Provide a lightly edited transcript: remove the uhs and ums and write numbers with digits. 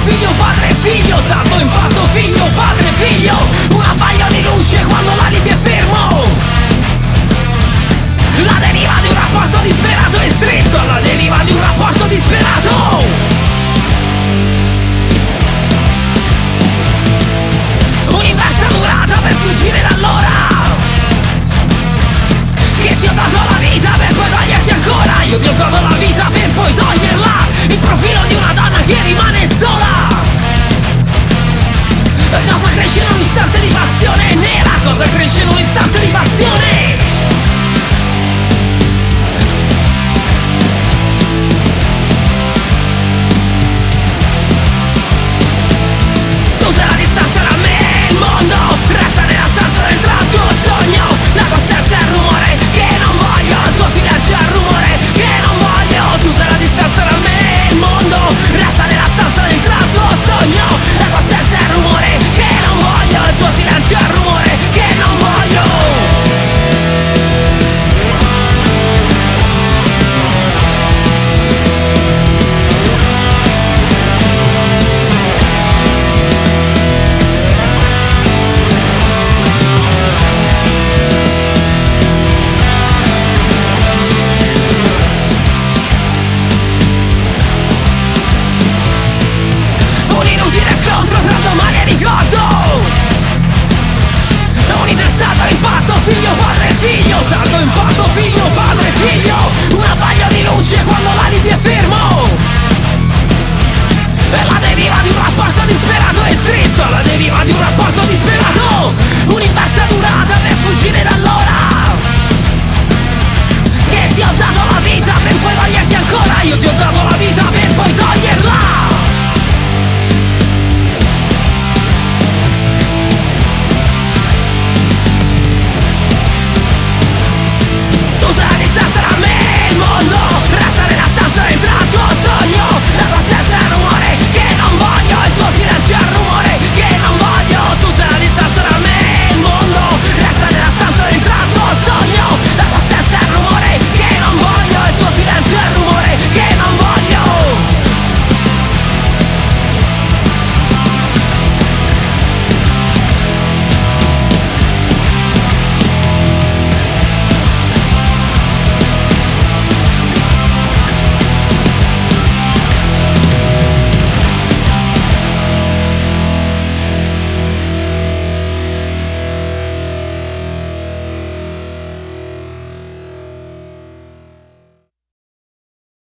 figlio, padre e figlio, salto, impatto, figlio, padre e figlio. Un abbaglio di luce quando l'alibi è fermo. La deriva di un rapporto disperato è stretto, alla deriva di un rapporto disperato. Un'inversa durata per fuggire dall'ora che ti ho dato la vita per poi toglierti ancora. Io ti ho dato la vita per poi toglierla. Il profilo di una donna che rimane sola. Cosa cresce in un istante di passione nera? Cosa cresce in un istante di passione? Tu sei la distanza da me e il mondo. Resta nella stanza dentro al tuo sogno. La tua stanza è il rumore che non voglio. Il tuo silenzio è il rumore che non voglio. Tu sei la distanza da me e il mondo. Resta nella stanza dentro al tuo sogno. La tua stanza è il rumore che non voglio. Il tuo silenzio è il rumore che non voglio. Un inutile scontro tra domani e ricordo. Un interessato impatto, figlio, padre e figlio, salto, impatto, figlio, padre e figlio. Un abbaglio di luce quando l'alibi è fermo. E la deriva di un rapporto disperato è stretto, la deriva di un rapporto disperato. Un'inversa durata per fuggire dall'ora che ti ho dato la vita per poi toglierti ancora. Io ti ho dato la vita per poi toglierti.